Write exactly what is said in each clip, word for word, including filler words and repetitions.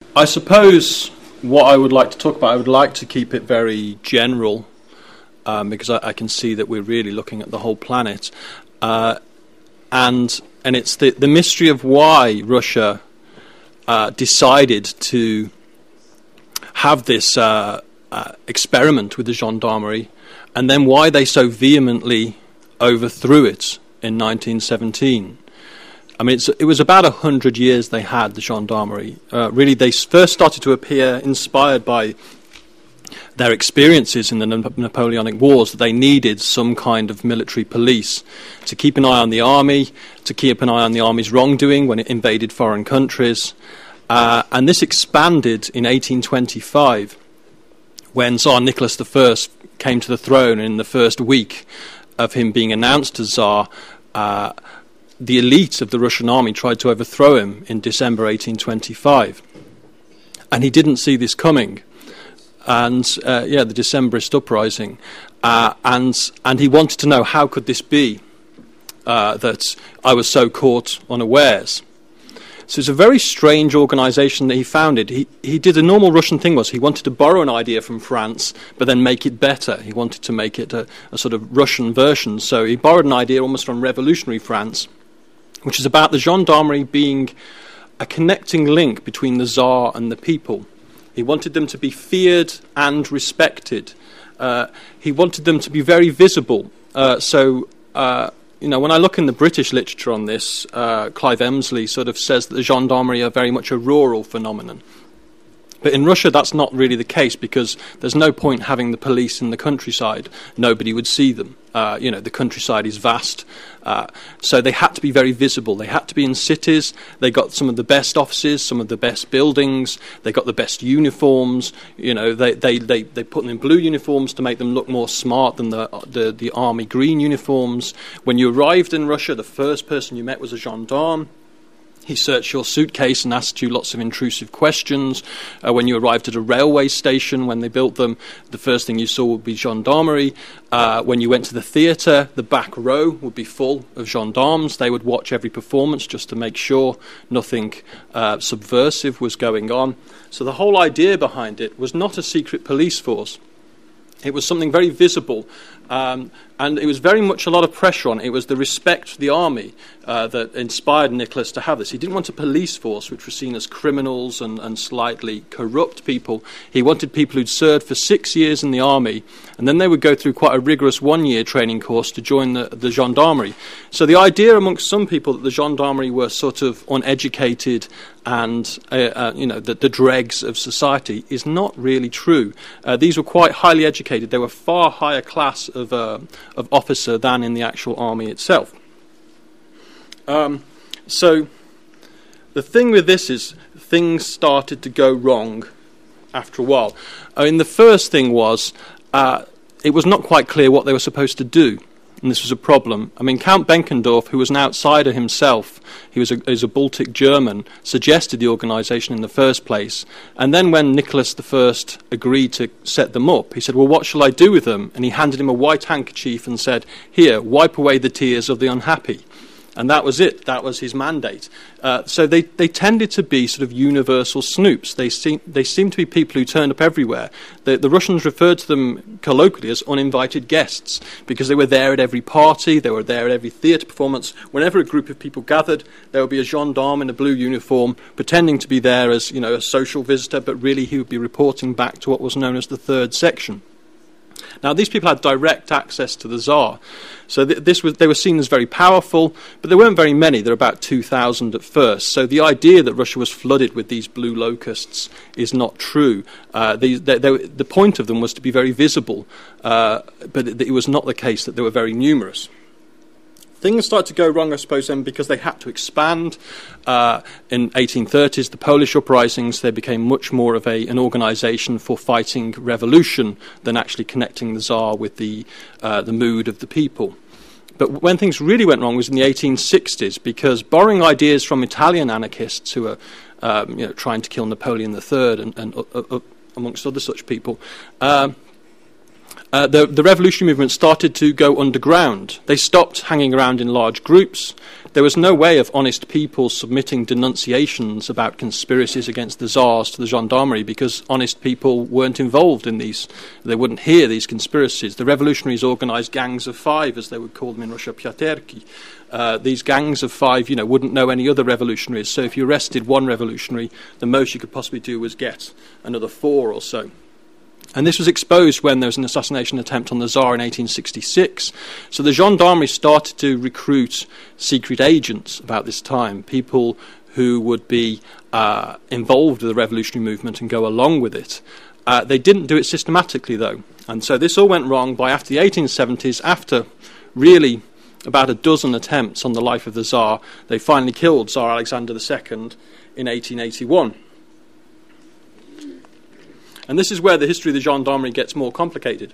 I suppose what I would like to talk about, I would like to keep it very general, um, because I, I can see that we're really looking at the whole planet. Uh, and and it's the, the mystery of why Russia uh, decided to have this uh, uh, experiment with the gendarmerie, and then why they so vehemently overthrew it in nineteen seventeen. I mean, it's, it was about a hundred years they had the gendarmerie. Uh, really, they first started to appear inspired by their experiences in the Na- Napoleonic Wars, that they needed some kind of military police to keep an eye on the army, to keep an eye on the army's wrongdoing when it invaded foreign countries. Uh, and this expanded in eighteen twenty-five, when Tsar Nicholas the First came to the throne. In the first week of him being announced as Tsar, uh, the elite of the Russian army tried to overthrow him in December eighteen twenty-five. And he didn't see this coming. And, uh, yeah, the Decembrist uprising. Uh, and and he wanted to know, how could this be uh, that I was so caught unawares? So it's a very strange organisation that he founded. He he did a normal Russian thing, was he wanted to borrow an idea from France, but then make it better. He wanted to make it a, a sort of Russian version. So he borrowed an idea almost from revolutionary France, which is about the gendarmerie being a connecting link between the Tsar and the people. He wanted them to be feared and respected. Uh, he wanted them to be very visible. Uh, so... Uh, You know, when I look in the British literature on this, uh, Clive Emsley sort of says that the gendarmerie are very much a rural phenomenon. But in Russia, that's not really the case, because there's no point having the police in the countryside. Nobody would see them. Uh, you know, the countryside is vast. Uh, so they had to be very visible. They had to be in cities. They got some of the best offices, some of the best buildings. They got the best uniforms. You know, they they, they, they put them in blue uniforms to make them look more smart than the, the, the army green uniforms. When you arrived in Russia, the first person you met was a gendarme. He searched your suitcase and asked you lots of intrusive questions. Uh, when you arrived at a railway station, when they built them, the first thing you saw would be gendarmerie. Uh, when you went to the theatre, the back row would be full of gendarmes. They would watch every performance just to make sure nothing uh, subversive was going on. So the whole idea behind it was not a secret police force. It was something very visible, um, and it was very much a lot of pressure on it. It was the respect for the army uh, that inspired Nicholas to have this. He didn't want a police force which was seen as criminals and, and slightly corrupt people. He wanted people who'd served for six years in the army, and then they would go through quite a rigorous one-year training course to join the, the gendarmerie. So the idea amongst some people that the gendarmerie were sort of uneducated and uh, uh, you know the, the dregs of society is not really true. Uh, these were quite highly educated. They were far higher class of uh, of officer than in the actual army itself. Um, so the thing with this is things started to go wrong after a while. I mean, the first thing was uh, it was not quite clear what they were supposed to do. And this was a problem. I mean, Count Benkendorf, who was an outsider himself, he was a, he was a Baltic German, suggested the organisation in the first place. And then when Nicholas the First agreed to set them up, he said, well, what shall I do with them? And he handed him a white handkerchief and said, here, wipe away the tears of the unhappy. And that was it. That was his mandate. Uh, so they, they tended to be sort of universal snoops. They seem, they seemed to be people who turned up everywhere. The, the Russians referred to them colloquially as uninvited guests, because they were there at every party, they were there at every theatre performance. Whenever a group of people gathered, there would be a gendarme in a blue uniform pretending to be there as, you know, a social visitor, but really he would be reporting back to what was known as the third section. Now, these people had direct access to the Tsar, so th- this was, they were seen as very powerful, but there weren't very many. There were about two thousand at first, so the idea that Russia was flooded with these blue locusts is not true. Uh, these, they, they, the point of them was to be very visible, uh, but it, it was not the case that they were very numerous. Things started to go wrong, I suppose, then, because they had to expand. Uh, in eighteen thirties, the Polish uprisings, they became much more of a, an organisation for fighting revolution than actually connecting the Tsar with the, uh, the mood of the people. But when things really went wrong was in the eighteen sixties, because borrowing ideas from Italian anarchists who were um, you know, trying to kill Napoleon the Third and, and uh, uh, amongst other such people, uh, uh, the, the revolutionary movement started to go underground. They stopped hanging around in large groups. There was no way of honest people submitting denunciations about conspiracies against the Tsars to the gendarmerie, because honest people weren't involved in these. They wouldn't hear these conspiracies. The revolutionaries organised gangs of five, as they would call them in Russia, piaterki. Uh, these gangs of five, you know, wouldn't know any other revolutionaries. So if you arrested one revolutionary, the most you could possibly do was get another four or so. And this was exposed when there was an assassination attempt on the Tsar in eighteen sixty-six. So the gendarmerie started to recruit secret agents about this time, people who would be uh, involved with the revolutionary movement and go along with it. Uh, they didn't do it systematically, though. And so this all went wrong by after the eighteen seventies, after really about a dozen attempts on the life of the Tsar. They finally killed Tsar Alexander the Second in eighteen eighty-one. And this is where the history of the gendarmerie gets more complicated.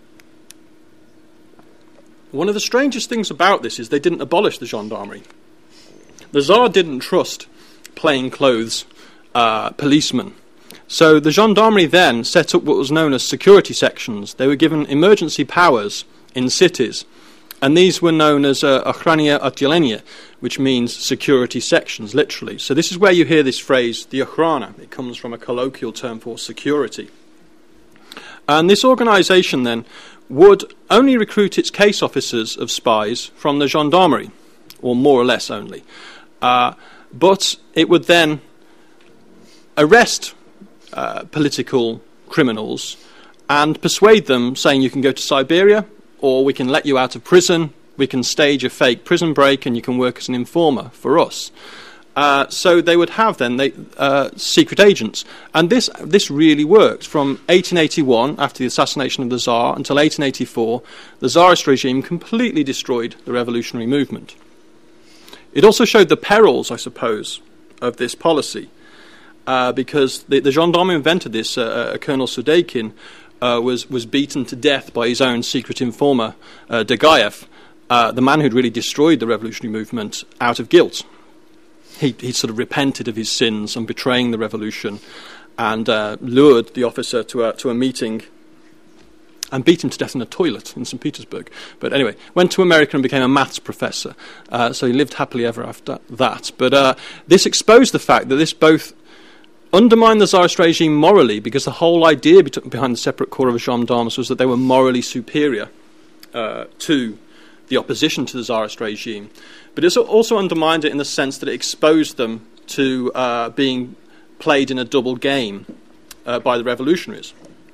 One of the strangest things about this is they didn't abolish the gendarmerie. The Tsar didn't trust plainclothes uh, policemen. So the gendarmerie then set up what was known as security sections. They were given emergency powers in cities. And these were known as uh, Ochrania Oddelenia, which means security sections, literally. So this is where you hear this phrase, the Ochrana. It comes from a colloquial term for security. And this organisation then would only recruit its case officers of spies from the gendarmerie, or more or less only. Uh, but it would then arrest uh, political criminals and persuade them, saying you can go to Siberia, or we can let you out of prison, we can stage a fake prison break, and you can work as an informer for us. Uh, so they would have then they, uh, secret agents. And this this really worked. From eighteen eighty-one, after the assassination of the Tsar, until eighteen eighty-four, the Tsarist regime completely destroyed the revolutionary movement. It also showed the perils, I suppose, of this policy, uh, because the, the gendarme who invented this, uh, uh, Colonel Sudeikin, Uh, was, was beaten to death by his own secret informer, uh, Dagaev, uh, the man who'd really destroyed the revolutionary movement, out of guilt. He, he sort of repented of his sins and betraying the revolution, and uh, lured the officer to a, to a meeting and beat him to death in a toilet in Saint Petersburg. But anyway, went to America and became a maths professor. Uh, so he lived happily ever after that. But uh, this exposed the fact that this both undermined the Tsarist regime morally, because the whole idea be- behind the separate corps of gendarmes was that they were morally superior uh, to the opposition to the Tsarist regime. But it also undermined it in the sense that it exposed them to uh, being played in a double game uh, by the revolutionaries.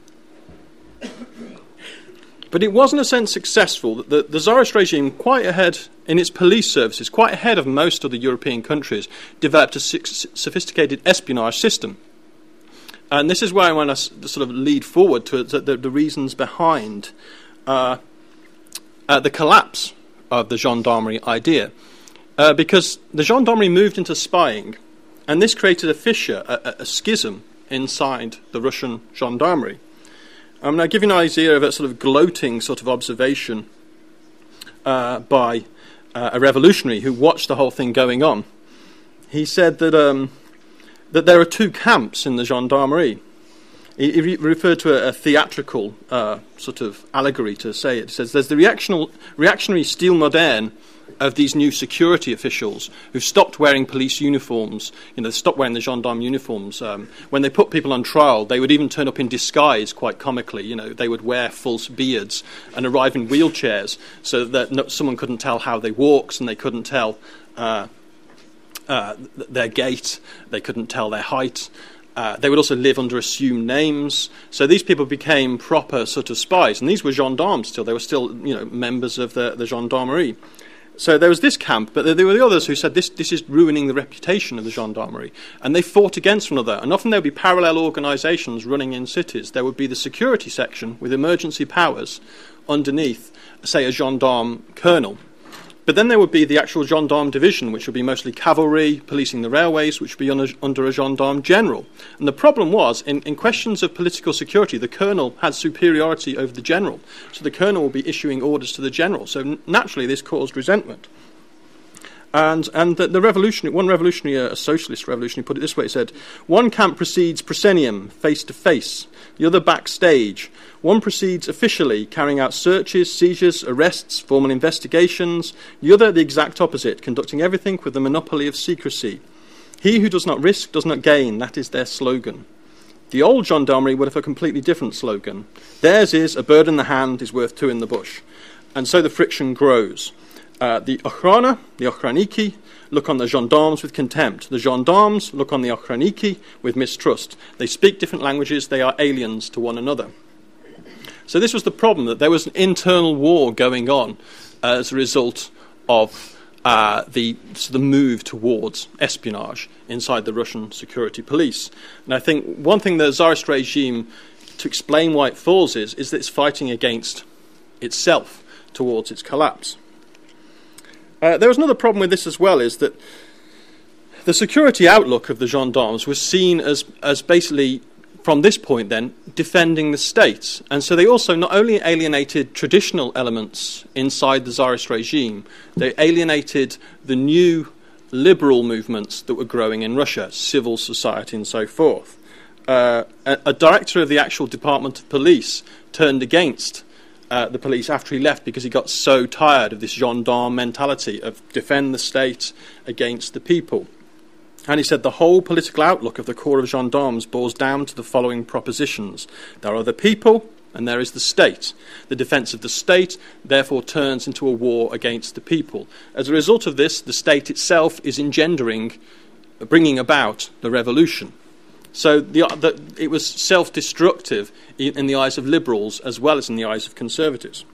But it was in a sense successful. The, the Tsarist regime, quite ahead in its police services, quite ahead of most other European countries, developed a sophisticated espionage system. And this is where I want to s- sort of lead forward to the, the, the reasons behind uh, uh, the collapse of the gendarmerie idea. Uh, because the gendarmerie moved into spying, and this created a fissure, a, a schism inside the Russian gendarmerie. I'm going to give you an idea of a sort of gloating sort of observation uh, by uh, a revolutionary who watched the whole thing going on. He said that um, that there are two camps in the gendarmerie. He, he re- referred to a, a theatrical uh, sort of allegory to say it. He says there's the reactional, reactionary style moderne of these new security officials who've stopped wearing police uniforms, you know, stopped wearing the gendarme uniforms. Um, when they put people on trial, they would even turn up in disguise, quite comically. You know, they would wear false beards and arrive in wheelchairs so that no, someone couldn't tell how they walked, and they couldn't tell uh, uh, th- their gait, they couldn't tell their height. Uh, they would also live under assumed names. So these people became proper sort of spies, and these were gendarmes still. They were still, you know, members of the, the gendarmerie. So there was this camp, but there were the others who said this, this is ruining the reputation of the gendarmerie. And they fought against one another. And often there would be parallel organisations running in cities. There would be the security section with emergency powers underneath, say, a gendarme colonel. But then there would be the actual gendarme division, which would be mostly cavalry, policing the railways, which would be under, under a gendarme general. And the problem was, in, in questions of political security, the colonel had superiority over the general. So the colonel would be issuing orders to the general. So naturally this caused resentment. And and the, the revolutionary, one revolutionary, a socialist revolutionary, put it this way: he said, "One camp proceeds proscenium, face to face; the other backstage. One proceeds officially, carrying out searches, seizures, arrests, formal investigations; the other the exact opposite, conducting everything with the monopoly of secrecy. He who does not risk does not gain. That is their slogan." The old gendarmerie would have a completely different slogan. Theirs is, "A bird in the hand is worth two in the bush." And so the friction grows. Uh, the Ochrana, the Ochraniki, look on the gendarmes with contempt. The gendarmes look on the Ochraniki with mistrust. They speak different languages. They are aliens to one another. So this was the problem, that there was an internal war going on uh, as a result of uh, the, the move towards espionage inside the Russian security police. And I think one thing the Tsarist regime, to explain why it falls, is, is that it's fighting against itself towards its collapse. Uh, there was another problem with this as well, is that the security outlook of the gendarmes was seen as, as basically, from this point then, defending the state. And so they also not only alienated traditional elements inside the Tsarist regime, they alienated the new liberal movements that were growing in Russia, civil society and so forth. Uh, a, a director of the actual Department of Police turned against Uh, the police after he left because he got so tired of this gendarme mentality of defend the state against the people. And he said the whole political outlook of the Corps of Gendarmes boils down to the following propositions. There are the people and there is the state. The defence of the state therefore turns into a war against the people. As a result of this, the state itself is engendering, bringing about the revolution. So the, the, it was self-destructive in, in the eyes of liberals as well as in the eyes of conservatives.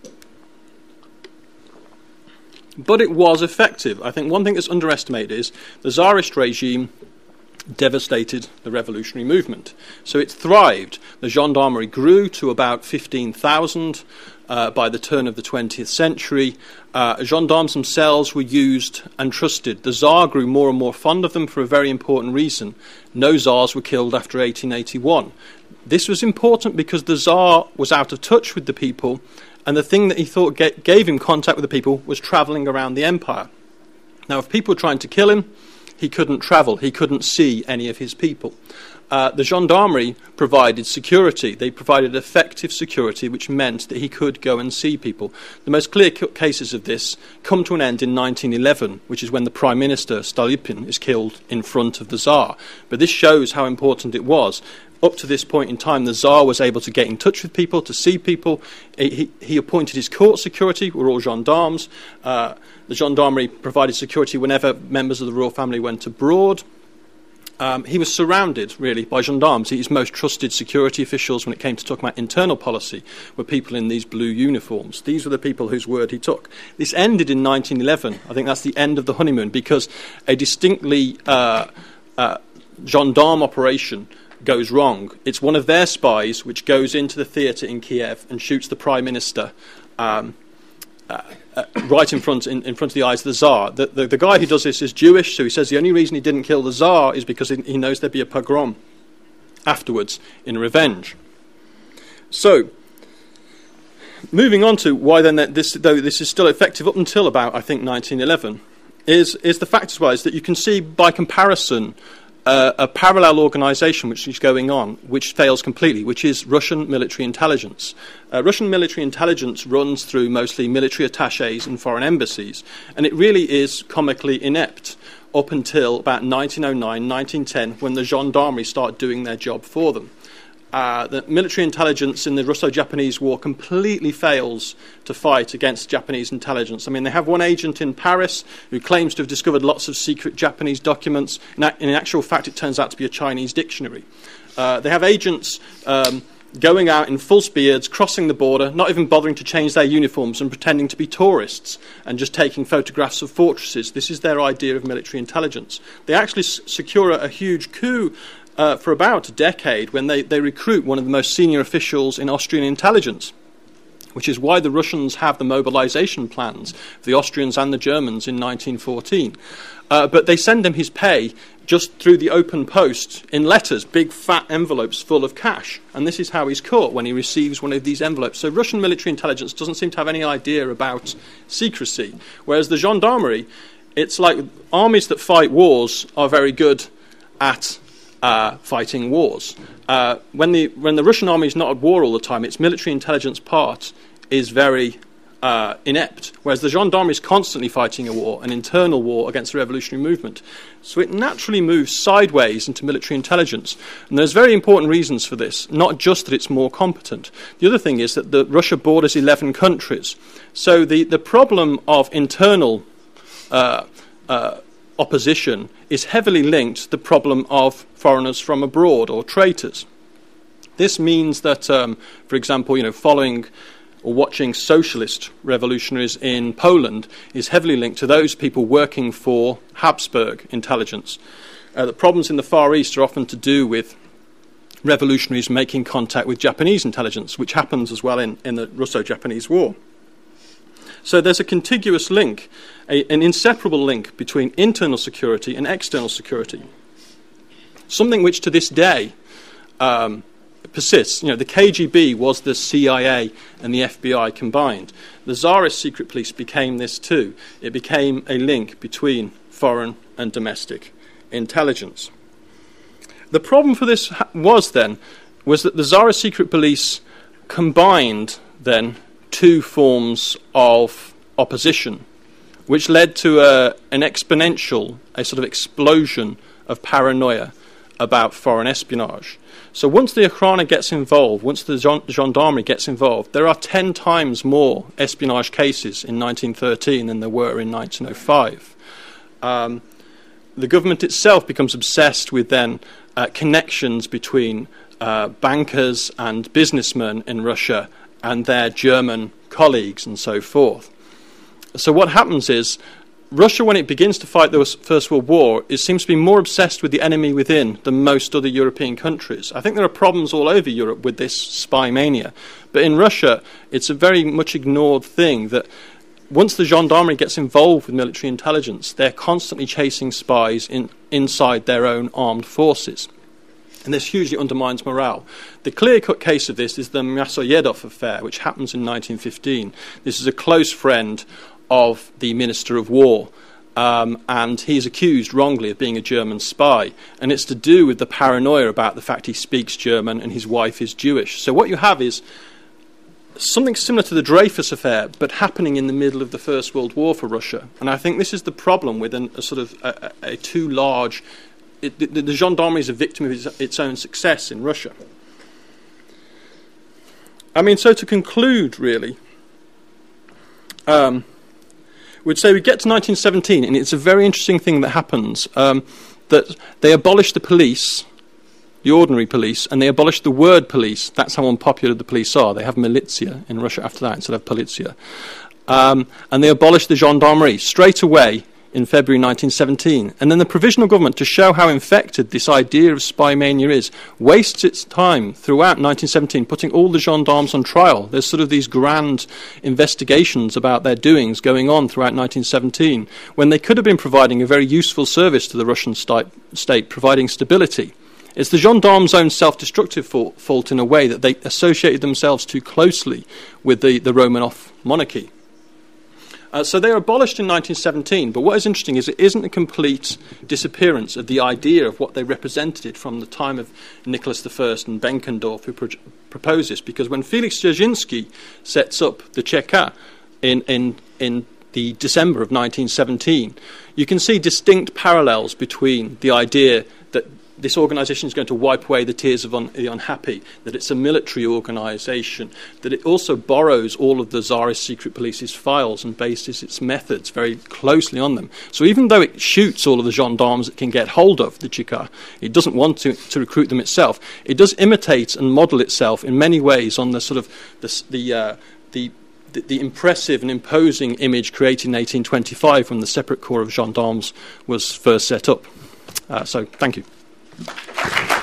But it was effective. I think one thing that's underestimated is the Tsarist regime devastated the revolutionary movement. So it thrived. The gendarmerie grew to about fifteen thousand uh, by the turn of the twentieth century. Uh, gendarmes themselves were used and trusted. The Tsar grew more and more fond of them for a very important reason. No Tsars were killed after eighteen eighty-one. This was important because the Tsar was out of touch with the people, and the thing that he thought ga- gave him contact with the people was travelling around the empire. Now, if people were trying to kill him, he couldn't travel. He couldn't see any of his people. Uh, the gendarmerie provided security. They provided effective security, which meant that he could go and see people. The most clear-cut cases of this come to an end in nineteen eleven, which is when the Prime Minister, Stolypin, is killed in front of the Tsar. But this shows how important it was. Up to this point in time, the Tsar was able to get in touch with people, to see people. He, he appointed his court security, who were all gendarmes. Uh, the gendarmerie provided security whenever members of the royal family went abroad. Um, he was surrounded, really, by gendarmes. His most trusted security officials, when it came to talking about internal policy, were people in these blue uniforms. These were the people whose word he took. This ended in nineteen eleven. I think that's the end of the honeymoon, because a distinctly uh, uh, gendarme operation goes wrong. It's one of their spies which goes into the theatre in Kiev and shoots the Prime Minister um, uh, uh, right in front in, in front of the eyes of the Tsar. The, the, the guy who does this is Jewish, so he says the only reason he didn't kill the Tsar is because he, he knows there'd be a pogrom afterwards in revenge. So, moving on to why then that this, though this is still effective up until about, I think, nineteen eleven, is, is the fact as well is that you can see by comparison Uh, a parallel organisation which is going on, which fails completely, which is Russian military intelligence. Uh, Russian military intelligence runs through mostly military attachés and foreign embassies, and it really is comically inept up until about nineteen oh nine, nineteen ten, when the gendarmerie start doing their job for them. Uh, the military intelligence in the Russo-Japanese War completely fails to fight against Japanese intelligence. I mean, they have one agent in Paris who claims to have discovered lots of secret Japanese documents. In, a- in actual fact, it turns out to be a Chinese dictionary. Uh, they have agents um, going out in full speeds, crossing the border, not even bothering to change their uniforms and pretending to be tourists and just taking photographs of fortresses. This is their idea of military intelligence. They actually s- secure a, a huge coup Uh, for about a decade when they, they recruit one of the most senior officials in Austrian intelligence, which is why the Russians have the mobilization plans for the Austrians and the Germans in nineteen fourteen. Uh, but they send him his pay just through the open post in letters, big fat envelopes full of cash. And this is how he's caught, when he receives one of these envelopes. So Russian military intelligence doesn't seem to have any idea about secrecy, whereas the gendarmerie, it's like armies that fight wars are very good at uh, fighting wars. Uh, when the when the Russian army is not at war all the time, its military intelligence part is very uh, inept, whereas the gendarmerie is constantly fighting a war, an internal war against the revolutionary movement. So it naturally moves sideways into military intelligence. And there's very important reasons for this, not just that it's more competent. The other thing is that the, Russia borders eleven countries. So the, the problem of internal uh, uh, opposition is heavily linked to the problem of foreigners from abroad or traitors. This means that, um, for example, you know, following or watching socialist revolutionaries in Poland is heavily linked to those people working for Habsburg intelligence. Uh, the problems in the Far East are often to do with revolutionaries making contact with Japanese intelligence, which happens as well in, in the Russo-Japanese War. So there's a contiguous link, a, an inseparable link between internal security and external security. Something which to this day um, persists. You know, the K G B was the C I A and the F B I combined. The Tsarist secret police became this too. It became a link between foreign and domestic intelligence. The problem for this ha- was then, was that the Tsarist secret police combined then two forms of opposition, which led to a, an exponential, a sort of explosion of paranoia about foreign espionage. So once the Okhrana gets involved, once the gendarmerie gets involved, there are ten times more espionage cases in nineteen thirteen than there were in nineteen oh five. Um, the government itself becomes obsessed with then uh, connections between uh, bankers and businessmen in Russia and their German colleagues and so forth. So what happens is, Russia, when it begins to fight the First World War, it seems to be more obsessed with the enemy within than most other European countries. I think there are problems all over Europe with this spy mania. But in Russia, it's a very much ignored thing that once the gendarmerie gets involved with military intelligence, they're constantly chasing spies in, inside their own armed forces. And this hugely undermines morale. The clear-cut case of this is the Massoyedov affair, which happens in nineteen fifteen. This is a close friend of the Minister of War, um, and he's accused wrongly of being a German spy. And it's to do with the paranoia about the fact he speaks German and his wife is Jewish. So what you have is something similar to the Dreyfus affair, but happening in the middle of the First World War for Russia. And I think this is the problem with an, a sort of a, a, a too large... It, the, the gendarmerie is a victim of its, its own success in Russia. I mean, so to conclude, really, um, we'd say we get to nineteen seventeen, and it's a very interesting thing that happens, um, that they abolish the police, the ordinary police, and they abolish the word police. That's how unpopular the police are. They have militia in Russia after that instead of polizia. Um, and they abolish the gendarmerie straight away in February nineteen seventeen. And then the provisional government, to show how infected this idea of spy mania is, wastes its time throughout nineteen seventeen putting all the gendarmes on trial. There's sort of these grand investigations about their doings going on throughout nineteen seventeen, when they could have been providing a very useful service to the Russian sti- state, providing stability. It's the gendarmes' own self-destructive fa- fault in a way that they associated themselves too closely with the, the Romanov monarchy. Uh, so they are abolished in nineteen seventeen, but what is interesting is it isn't a complete disappearance of the idea of what they represented from the time of Nicholas the First and Benkendorf, who pro- proposed this, because when Felix Dzerzhinsky sets up the Cheka in, in, in the December of nineteen seventeen, you can see distinct parallels between the idea that this organisation is going to wipe away the tears of un- the unhappy, that it's a military organisation, that it also borrows all of the Tsarist secret police's files and bases its methods very closely on them. So even though it shoots all of the gendarmes it can get hold of, the Cheka, it doesn't want to, to recruit them itself. It does imitate and model itself in many ways on the sort of the the, uh, the The, the impressive and imposing image created in eighteen twenty-five when the separate corps of gendarmes was first set up. Uh, so, thank you.